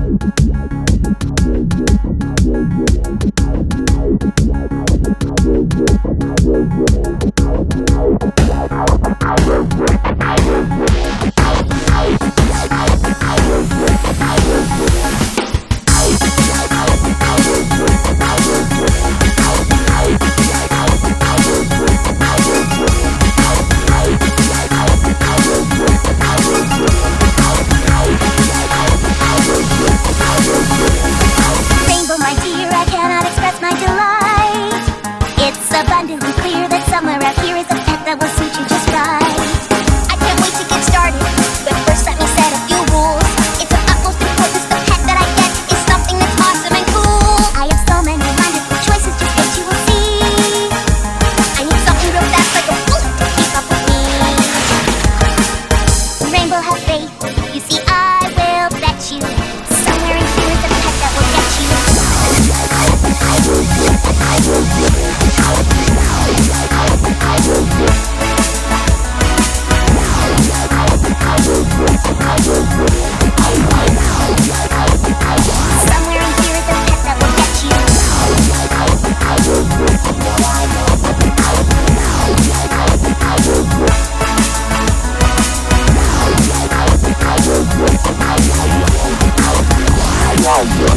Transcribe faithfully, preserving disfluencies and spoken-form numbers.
abundantly clear that somewhere out here is a pet that will suit you just right. I can't wait to get started, but first let me set a few rules. It's of utmost importance the pet that I get is something that's awesome and cool. I have so many wonderful choices, just wait you will see. I need something real fast like a bullet to keep up with me. Rainbow, have faith, you see I will bet you somewhere in here is a pet that will get you. Wow.